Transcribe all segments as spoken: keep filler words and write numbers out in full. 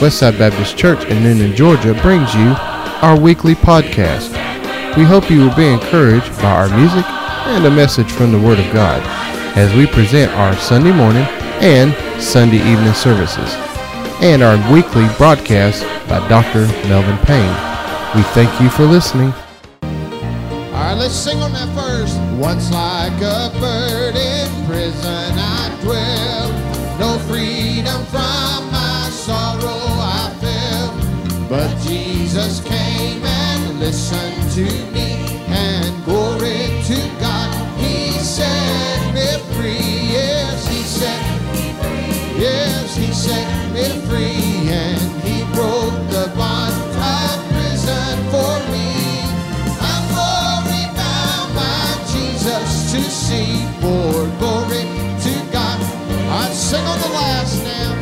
Westside Baptist Church in Noonan, Georgia brings you our weekly podcast. We hope you will be encouraged by our music and a message from the Word of God as we present our Sunday morning and Sunday evening services and our weekly broadcast by Doctor Melvin Payne. We thank you for listening. All right, let's sing on that first. Once like a bird in prison I dwell, no freedom from my sorrow I felt, but Jesus came and listened to me, and glory to God, He set me free. Yes, He set me free. Yes, He set me free, and He broke the bond of prison for me. I'm glory bound by Jesus to see, for glory to God. I'd sing on the last now.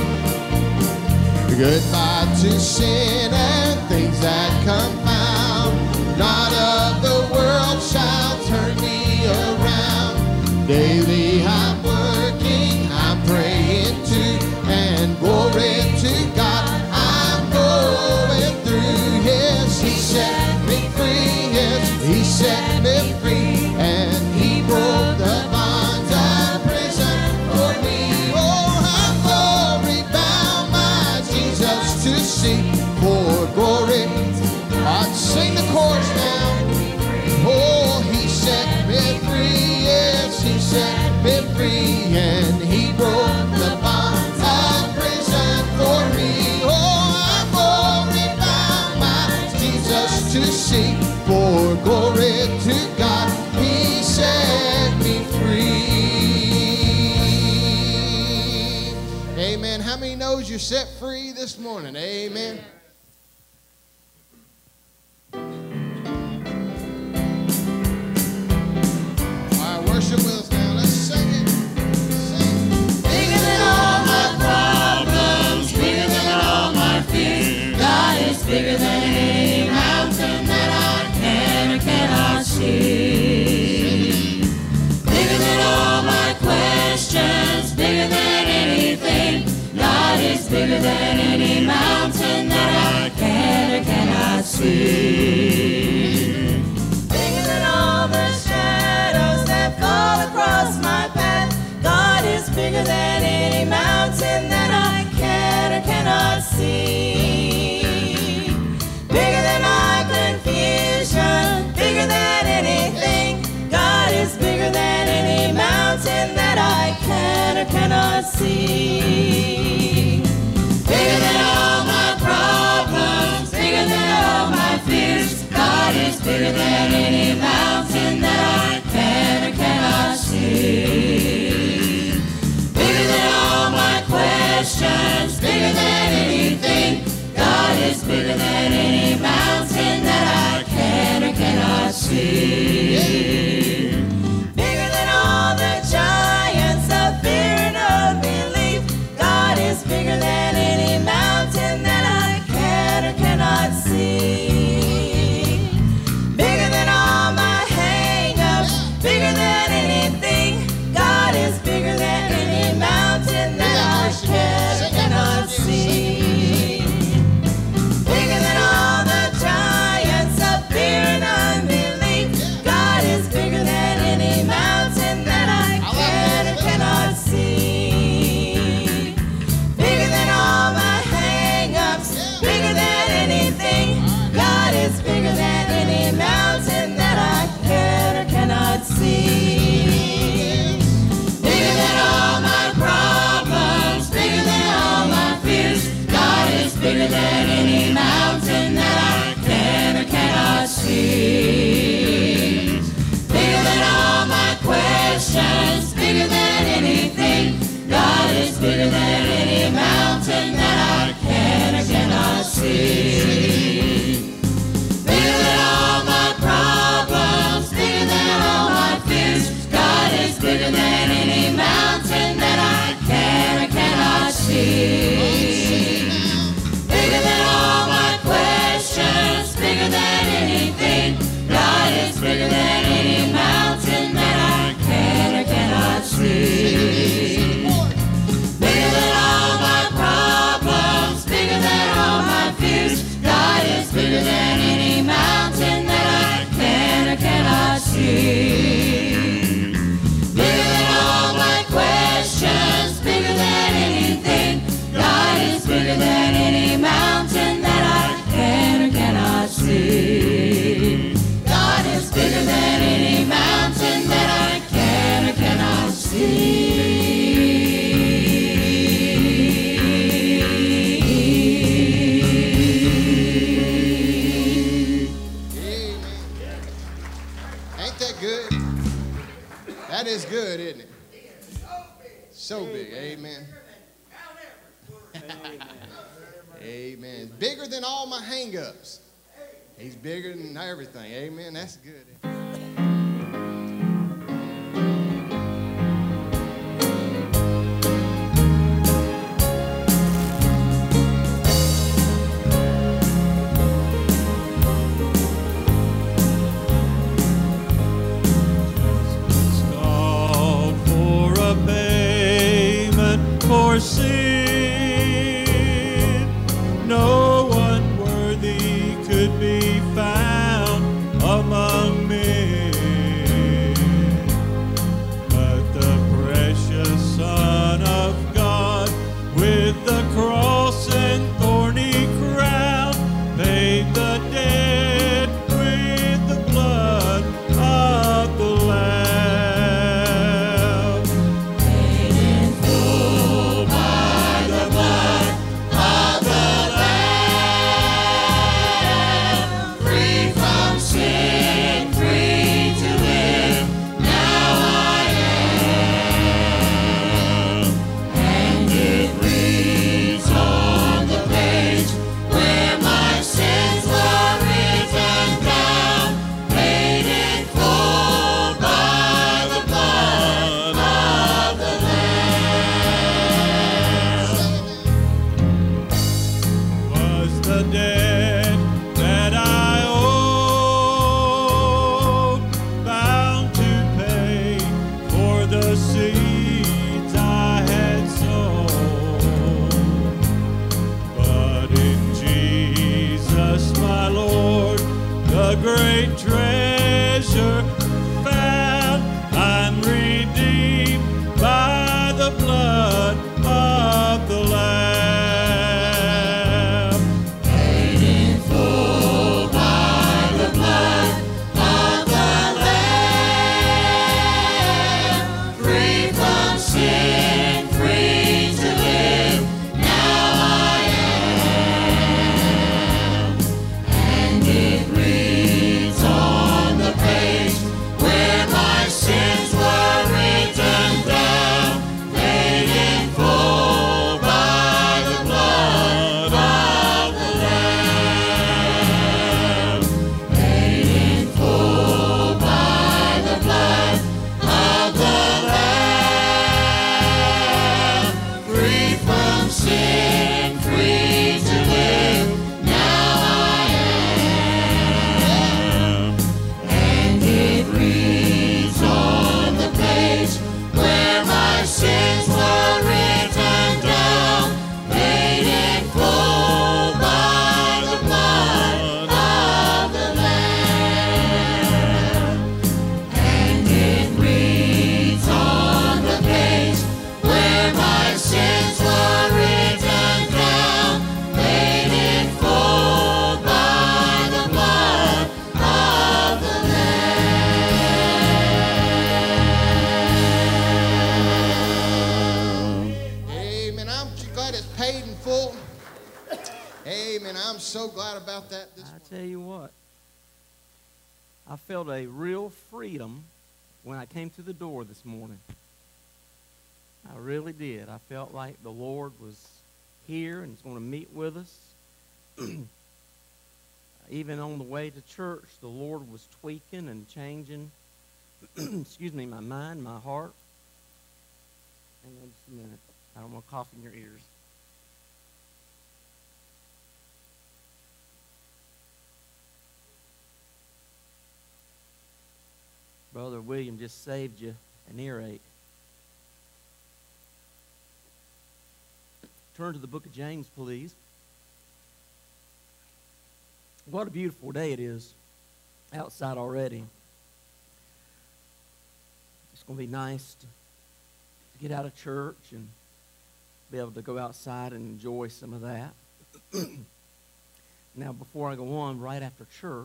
Goodbye to sin and things that confound, not of the world shall turn me around. Daily I'm working, I'm praying too, and glory to God, I'm going through. Yes, He set me free, yes, He set me free, and He broke the bonds of prison for me. Oh, I'm glory bound by Jesus to see, for glory. I'd sing the chorus now. Oh, He set me free, yes, He set me free, and He broke the bonds of prison for me. Oh, I'm glory bound by Jesus to see, for glory to God, He set me free. Amen. How many knows you're set free this morning? Amen. Worship with us now. Let's sing it. Sing. Bigger than all my problems, bigger than all my fears. God is bigger than any mountain that I can or cannot see. Bigger than all my questions, bigger than anything. God is bigger than any mountain that I can or cannot see. Bigger than all the shadows that fall across my path. God is bigger than any mountain that I can or cannot see. Bigger than my confusion, bigger than anything. God is bigger than any mountain that I can or cannot see. Bigger than all my problems, bigger than all my fears. God is bigger than any mountain that I can or cannot see. Bigger than all my questions, bigger than anything. God is bigger than any mountain that I can or cannot see. Bigger than all the giants of fear and unbelief. God is bigger than any mountain that I can or cannot see. Bigger than all my hang-ups, bigger than anything. God is bigger than any mountain that I can or cannot see. Bigger than all the giants of fear and unbelief. God is bigger than any mountain that I can or cannot see. Bigger than all my hang-ups, bigger than anything. God is bigger than any mountain that I can or cannot see. Bigger than all my problems, bigger than all my fears. God is bigger than any mountain that I can or cannot see. Bigger than all my questions, bigger than anything. God is bigger than any mountain that I can or cannot see. Bigger than all my problems, bigger than all my fears. God is bigger than any mountain that I can or cannot see. Bigger than all my questions, bigger than anything. God is bigger than any mountain that I can or cannot see. Bigger than all my problems, bigger Amen. Bigger than all my hang-ups. He's bigger than everything. Amen. That's good. For sin, no one worthy could be found among men, but the precious Son of God, with the cross and thorny crown, paid the debt with the blood of the Lamb. Great treasure found, I'm redeemed by the blood of the Lamb. Paid in full by the blood of the Lamb. Free from sin, free to live, now I am. And it reads on the page where my sins were written down, paid in full by the blood of the Lamb. Paid in full by the blood of the Lamb. Free from sin, free to live, now I am. And it reads on the page where my sins were written down, paid in full by the blood of the Lamb. And it reads on the page where my sins were written down, paid in full by the blood of the Lamb. Amen. I'm glad it's paid in full. Amen. I'm so glad about that this I morning. tell you what, I felt a real freedom when I came to the door this morning. I really did. I felt like the Lord was here and He's going to meet with us. Even on the way to church, the Lord was tweaking and changing, excuse me, my mind, my heart. Hang on just a minute. I don't want to cough in your ears. Brother William just saved you an earache. Turn to the book of James, please. What a beautiful day it is outside already. It's going to be nice to, to get out of church and be able to go outside and enjoy some of that. Now, before I go on, right after church,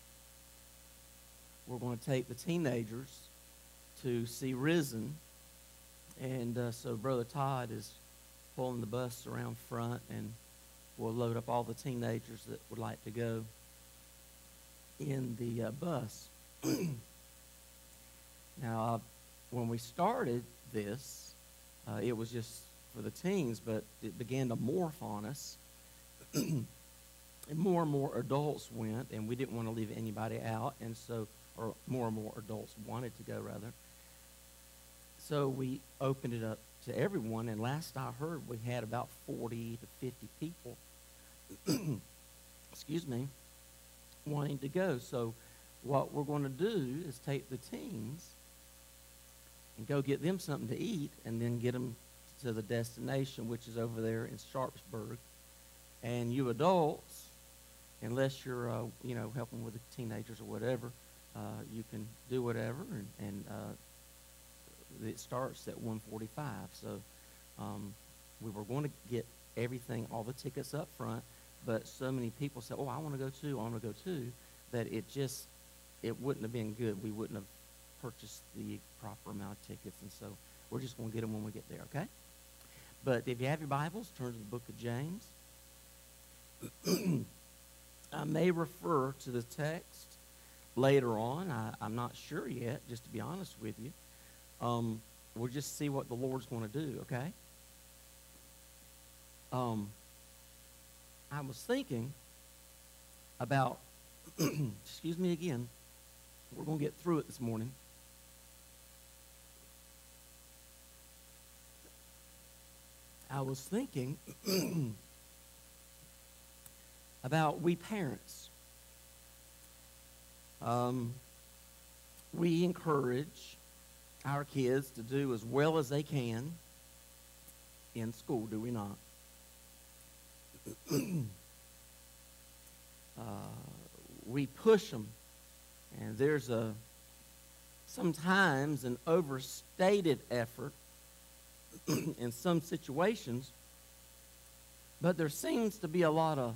we're going to take the teenagers to see Risen. And uh, so Brother Todd is pulling the bus around front, and we'll load up all the teenagers that would like to go in the uh, bus. Now, uh, when we started this, uh, it was just for the teens, but it began to morph on us. And more and more adults went, and we didn't want to leave anybody out, and so, or more and more adults wanted to go, rather. So we opened it up to everyone, and last I heard, we had about forty to fifty people, excuse me, wanting to go. So what we're going to do is take the teens and go get them something to eat, and then get them to the destination, which is over there in Sharpsburg. And you adults, unless you're, uh, you know, helping with the teenagers or whatever, uh, you can do whatever, and, and uh, it starts at one forty-five. So um, we were going to get everything, all the tickets up front, but so many people said, oh, I want to go too, I want to go too, that it just, it wouldn't have been good. We wouldn't have purchased the proper amount of tickets, and so we're just going to get them when we get there, okay? But if you have your Bibles, turn to the book of James. I may refer to the text later on. I, I'm not sure yet, just to be honest with you. Um, we'll just see what the Lord's going to do, okay? Um, I was thinking about, excuse me again, we're going to get through it this morning. I was thinking about we parents. Um, we encourage our kids to do as well as they can in school, do we not? uh, we push them, and there's a sometimes an overstated effort in some situations, but there seems to be a lot of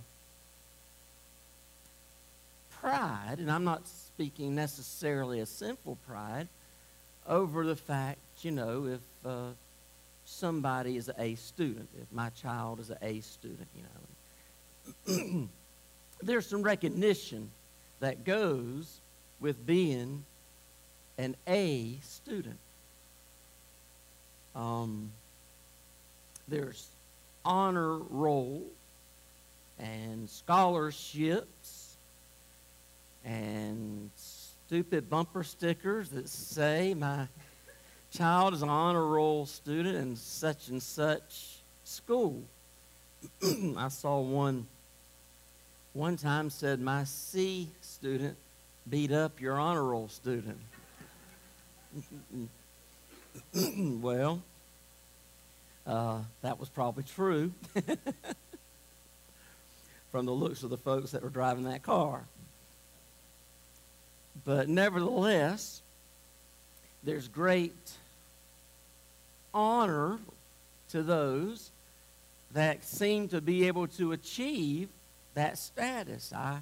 pride, and I'm not speaking necessarily a sinful pride, over the fact, you know, if uh, somebody is an A student, if my child is an A student, you know. There's some recognition that goes with being an A student. Um, there's honor roll and scholarships and stupid bumper stickers that say my child is an honor roll student in such and such school. I saw one one time said, my C student beat up your honor roll student. Well, uh, that was probably true from the looks of the folks that were driving that car. But nevertheless, there's great honor to those that seem to be able to achieve that status. I,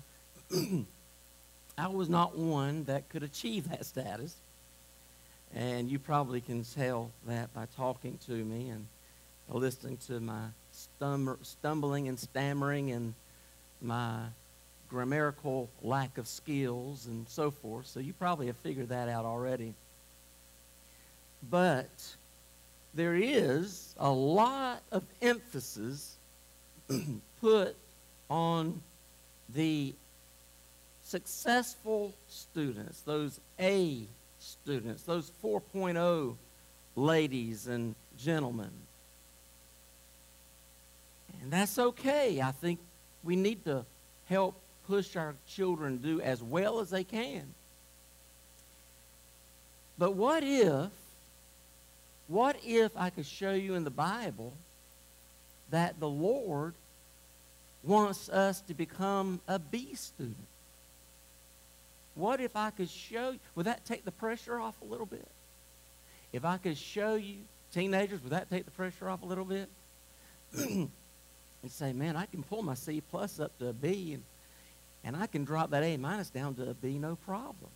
I was not one that could achieve that status. And you probably can tell that by talking to me and listening to my stum- stumbling and stammering and my grammatical lack of skills and so forth. So you probably have figured that out already. But there is a lot of emphasis put on the successful students, those A students, those four point oh ladies and gentlemen. And that's okay. I think we need to help push our children to do as well as they can. But what if, what if I could show you in the Bible that the Lord wants us to become a B student? What if I could show you, would that take the pressure off a little bit? If I could show you, teenagers, would that take the pressure off a little bit? And say, man, I can pull my C plus up to a B, and, and I can drop that A minus down to a B, no problem.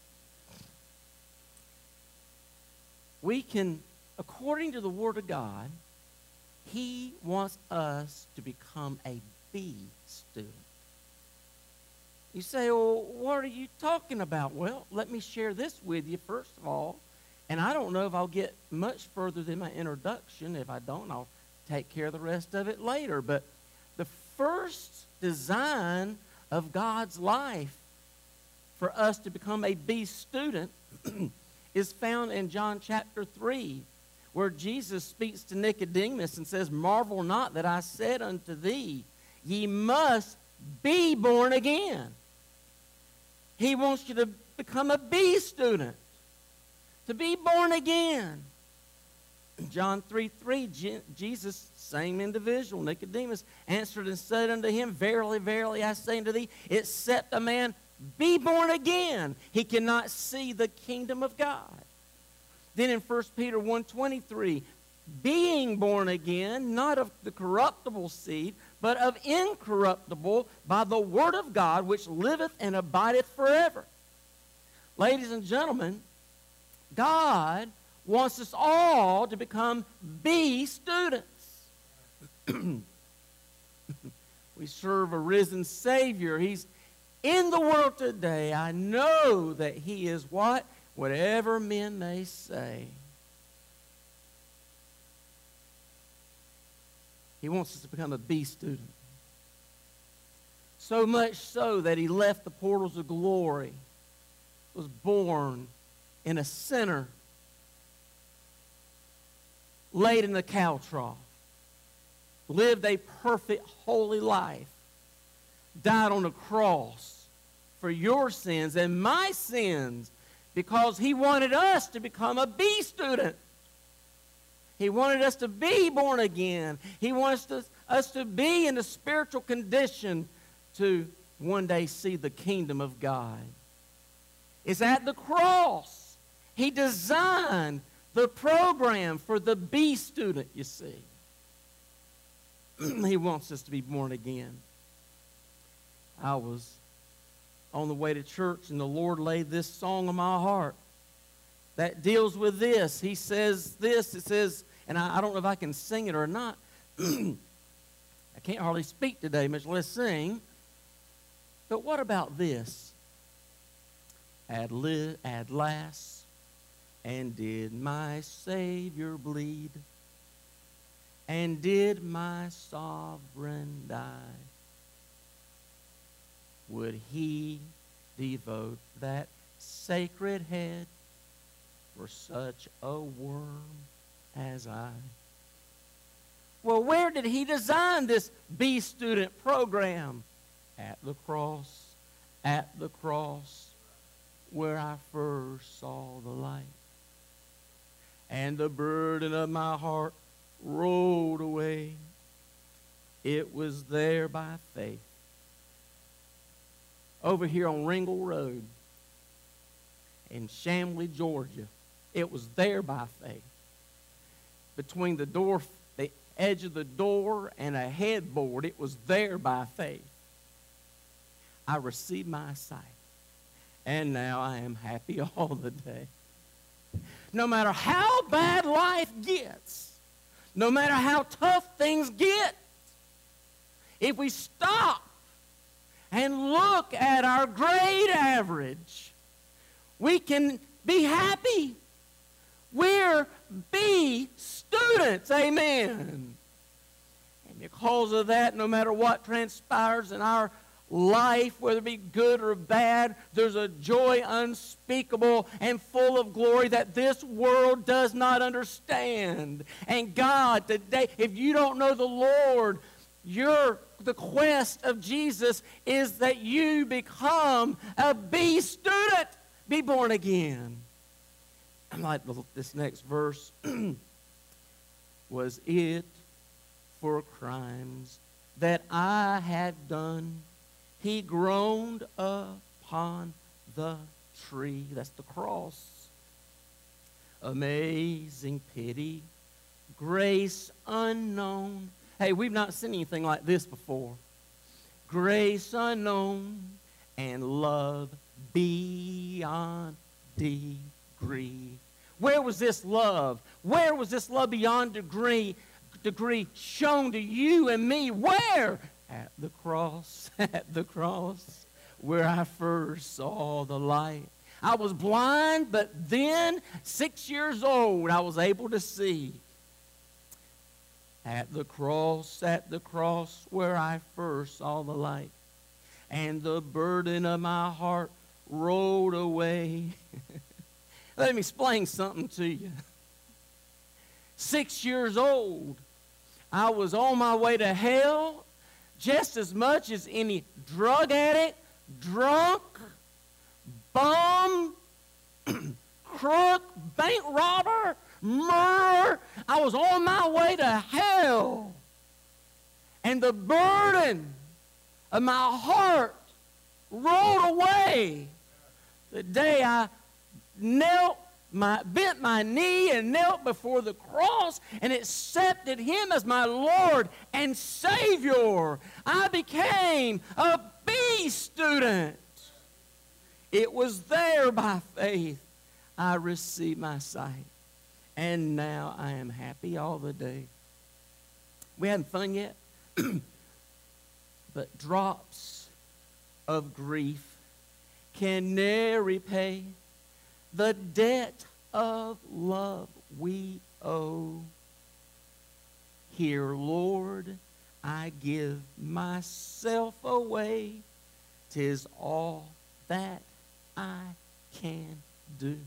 We can, according to the Word of God, He wants us to become a B student. You say, well, what are you talking about? Well, let me share this with you first of all. And I don't know if I'll get much further than my introduction. If I don't, I'll take care of the rest of it later. But the first design of God's life for us to become a B student is found in John chapter three, where Jesus speaks to Nicodemus and says, "Marvel not that I said unto thee, ye must be born again." He wants you to become a B student, to be born again. John three three, Jesus, same individual, Nicodemus, answered and said unto him, "Verily, verily, I say unto thee, except a man be born again, he cannot see the kingdom of God." Then in First Peter one twenty-three, being born again, not of the corruptible seed, but of incorruptible, by the word of God, which liveth and abideth forever. Ladies and gentlemen, God wants us all to become B students. We serve a risen Savior. He's in the world today. I know that He is what? Whatever men may say. He wants us to become a B student. So much so that He left the portals of glory, was born in a sinner, laid in the cow trough, lived a perfect, holy life, died on the cross for your sins and my sins, because He wanted us to become a B student. He wanted us to be born again. He wants us, us to be in a spiritual condition to one day see the kingdom of God. It's at the cross. He designed the program for the B student, you see. He wants us to be born again. I was on the way to church, and the Lord laid this song on my heart that deals with this. He says this, it says, and I, I don't know if I can sing it or not. I can't hardly speak today, much less sing. But what about this? At, li- at last, and did my Savior bleed? And did my sovereign die? Would He devote that sacred head for such a worm as I? Well, where did He design this B student program? At the cross, at the cross, where I first saw the light. And the burden of my heart rolled away. It was there by faith. Over here on Ringle Road in Chamblee, Georgia, it was there by faith. Between the door, the edge of the door and a headboard, it was there by faith. I received my sight, and now I am happy all the day. No matter how bad life gets, no matter how tough things get, if we stop and look at our grade average, we can be happy. We're B students, amen. And because of that, no matter what transpires in our life, whether it be good or bad, there's a joy unspeakable and full of glory that this world does not understand. And God, today, if you don't know the Lord, your the quest of Jesus is that you become a B student, be born again. I like this next verse. Was it for crimes that I had done, He groaned upon the tree? That's the cross. Amazing pity, grace unknown. Hey, we've not seen anything like this before. Grace unknown and love beyond degree. Where was this love? Where was this love beyond degree, degree shown to you and me? Where? At the cross, at the cross, where I first saw the light. I was blind, but then, six years old, I was able to see. At the cross, at the cross where I first saw the light, and the burden of my heart rolled away. Let me explain something to you. Six years old, I was on my way to hell just as much as any drug addict, drunk, bum, crook, bank robber, murderer. I was on my way to hell. And the burden of my heart rolled away the day I knelt my bent my knee and knelt before the cross and accepted him as my Lord and Savior. I became a B student. It was there by faith I received my sight. And now I am happy all the day. We having fun yet? But drops of grief can ne'er repay the debt of love we owe. Here, Lord, I give myself away. 'Tis all that I can do.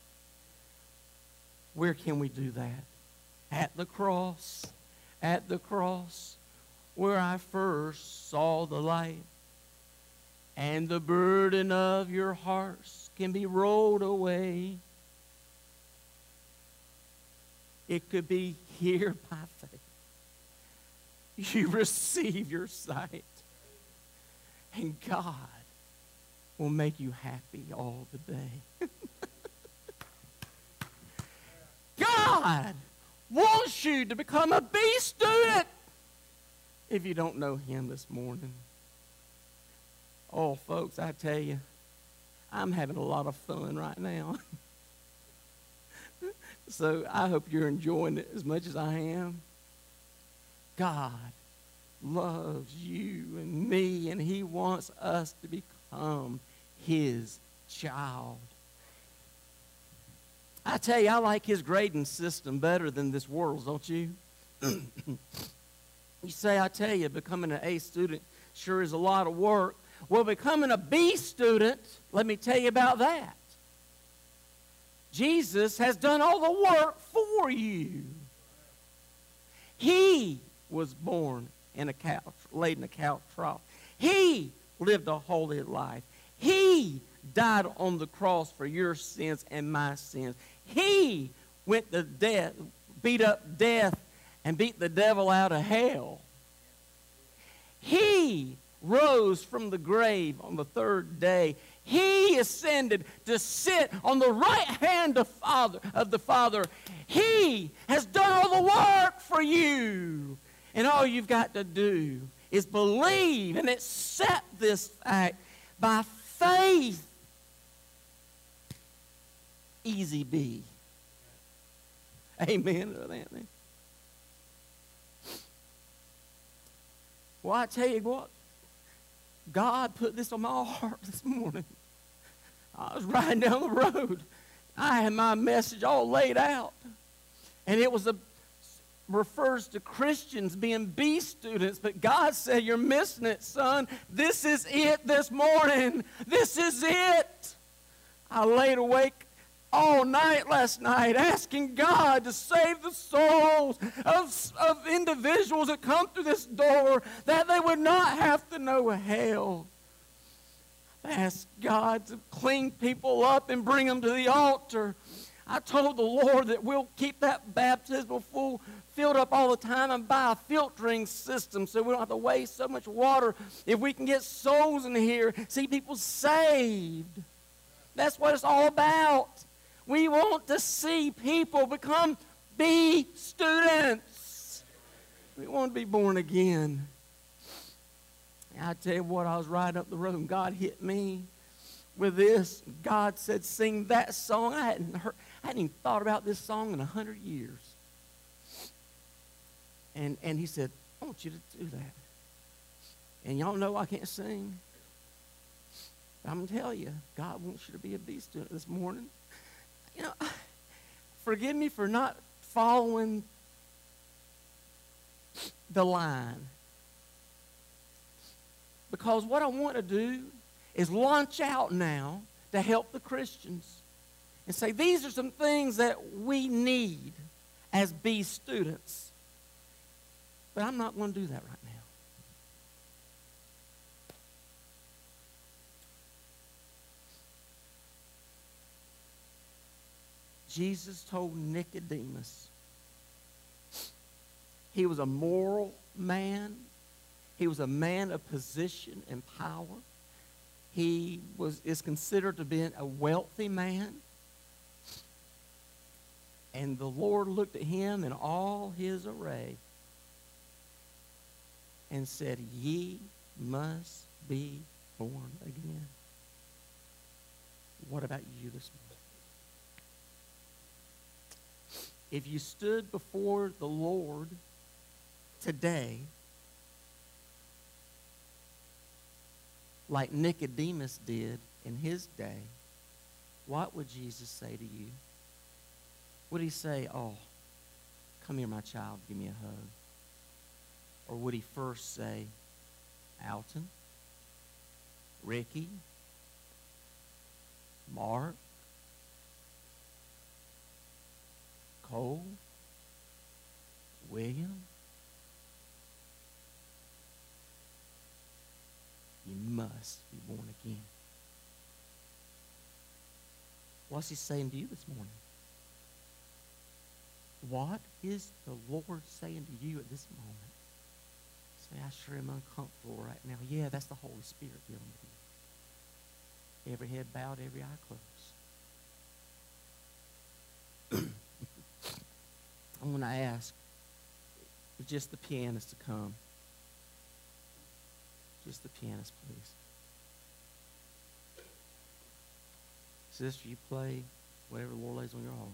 Where can we do that? At the cross. At the cross where I first saw the light. And the burden of your hearts can be rolled away. It could be here by faith. You receive your sight. And God will make you happy all the day. God wants you to become a B student if you don't know him this morning. Oh, folks, I tell you, I'm having a lot of fun right now. So I hope you're enjoying it as much as I am. God loves you and me, and he wants us to become his child. I tell you, I like his grading system better than this world's, don't you? You say, I tell you, becoming an A student sure is a lot of work. Well, becoming a B student, let me tell you about that. Jesus has done all the work for you. He was born in a couch, laid in a couch trough. He lived a holy life. He died on the cross for your sins and my sins. He went to death, beat up death, and beat the devil out of hell. He rose from the grave on the third day. He ascended to sit on the right hand of, Father, of the Father. He has done all the work for you. And all you've got to do is believe and accept this fact by faith. Easy B. Amen, Brother Anthony. Well, I tell you what, God put this on my heart this morning. I was riding down the road. I had my message all laid out. And it was a refers to Christians being B students, but God said, you're missing it, son. This is it this morning. This is it. I laid awake all night last night asking God to save the souls of, of individuals that come through this door, that they would not have to know hell. I asked God to clean people up and bring them to the altar. I told the Lord that we'll keep that baptismal full filled up all the time and buy a filtering system so we don't have to waste so much water. If we can get souls in here, see people saved. That's what it's all about. We want to see people become B students. We want to be born again. And I tell you what, I was riding up the road and God hit me with this. God said, sing that song. I hadn't heard, I hadn't even thought about this song in a hundred years. And and he said, I want you to do that. And y'all know I can't sing. But I'm going to tell you, God wants you to be a B student this morning. You know, forgive me for not following the line. Because what I want to do is launch out now to help the Christians and say these are some things that we need as B students. But I'm not going to do that right now. Jesus told Nicodemus he was a moral man. He was a man of position and power. He was is considered to be a wealthy man. And the Lord looked at him in all his array and said, "Ye must be born again." What about you this morning? If you stood before the Lord today like Nicodemus did in his day, what would Jesus say to you? Would he say, "Oh, come here, my child, give me a hug"? Or would he first say, "Alton, Ricky, Mark, Cole, William, you must be born again"? What's he saying to you this morning? What is the Lord saying to you at this moment? Say, "I sure am uncomfortable right now." Yeah, that's the Holy Spirit dealing with you. Every head bowed, every eye closed. I'm going to ask just the pianist to come. Just the pianist, please. Sister, you play whatever the Lord lays on your heart.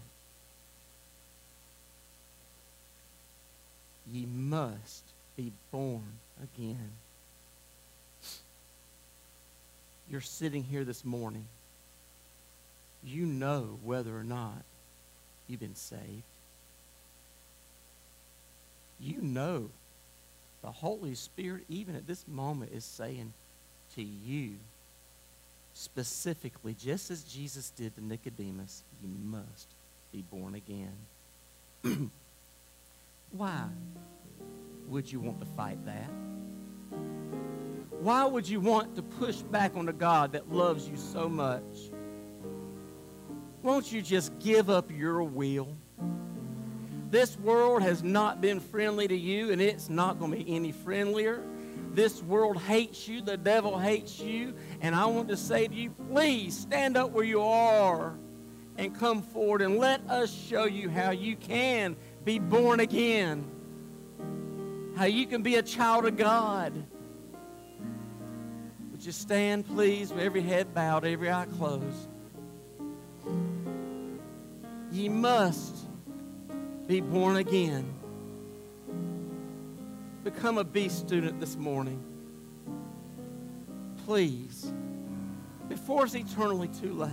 Ye must be born again. You're sitting here this morning. You know whether or not you've been saved. You know the Holy Spirit, even at this moment, is saying to you specifically, just as Jesus did to Nicodemus, you must be born again. Why would you want to fight that? Why would you want to push back on a God that loves you so much? Won't you just give up your will? This world has not been friendly to you, and it's not going to be any friendlier. This world hates you. The devil hates you. And I want to say to you, please stand up where you are and come forward and let us show you how you can be born again. How you can be a child of God. Would you stand, please, with every head bowed, every eye closed? Ye must be born again. Become a B student this morning. Please, before it's eternally too late.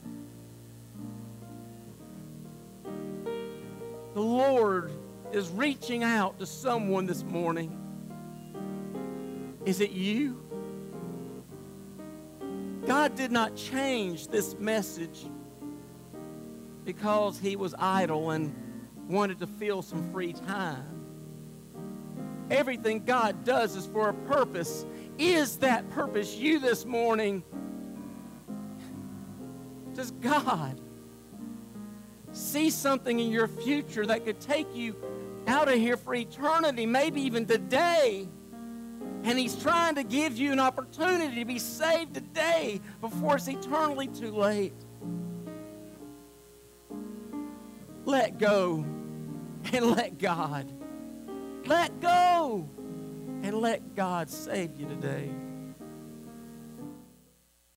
The Lord is reaching out to someone this morning. Is it you? God did not change this message because he was idle and wanted to fill some free time. Everything God does is for a purpose. Is that purpose you this morning? Does God see something in your future that could take you out of here for eternity, maybe even today? And he's trying to give you an opportunity to be saved today before it's eternally too late. Let go and let God. Let go and let God save you today.